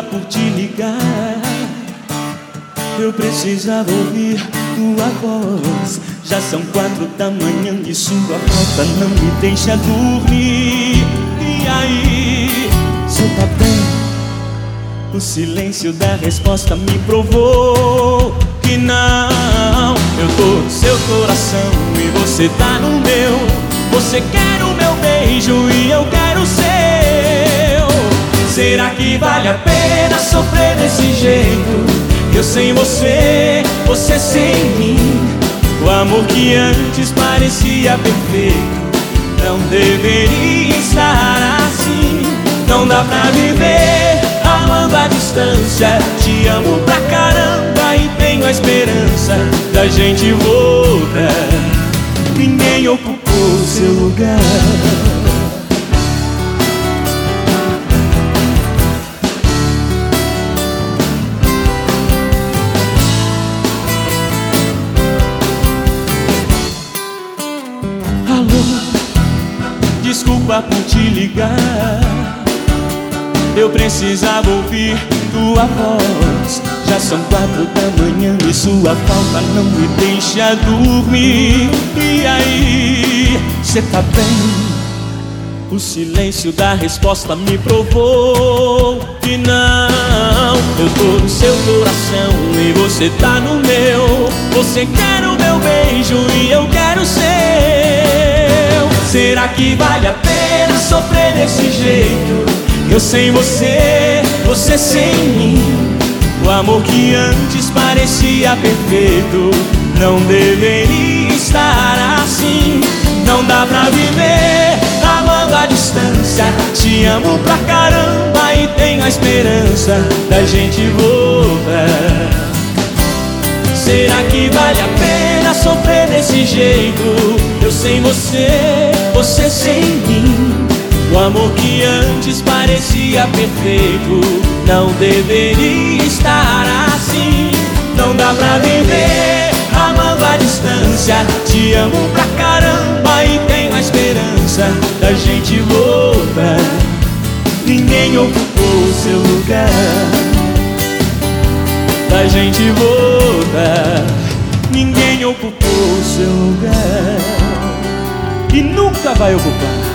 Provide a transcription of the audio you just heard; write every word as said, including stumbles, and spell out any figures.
por te ligar. Eu precisava ouvir tua voz. Já são quatro da manhã e sua falta não me deixa dormir. E aí, cê tá bem? O silêncio da resposta me provou que não. Eu tô no seu coração e você tá no meu. Você quer o meu beijo e eu quero o seu. Será que vale a pena sofrer desse jeito? Eu sem você, você sem mim. O amor que antes parecia perfeito não deveria estar assim. Não dá pra viver amando à distância. Te amo pra caramba e tenho a esperança da gente voltar. Ninguém ocupou seu lugar. Desculpa por te ligar. Eu precisava ouvir tua voz. Já são quatro da manhã e sua falta não me deixa dormir. E aí, cê tá bem? O silêncio da resposta me provou que não. Eu tô no seu coração e você tá no meu. Você quer o meu beijo e eu quero o seu. Será que vale a pena sofrer desse jeito? Eu sem você, você sem mim. O amor que antes parecia perfeito não deveria estar assim. Não dá pra viver amando à distância. Te amo pra caramba e tenho a esperança da gente voltar. Será que vale a pena sofrer desse jeito? Eu sem você, você sem mim. O amor que antes parecia perfeito não deveria estar assim. Não dá pra viver amando à distância. Te amo pra caramba e tenho a esperança da gente voltar. Ninguém ocupou seu lugar. Da gente voltar. Ninguém ocupou seu lugar e nunca vai ocupar.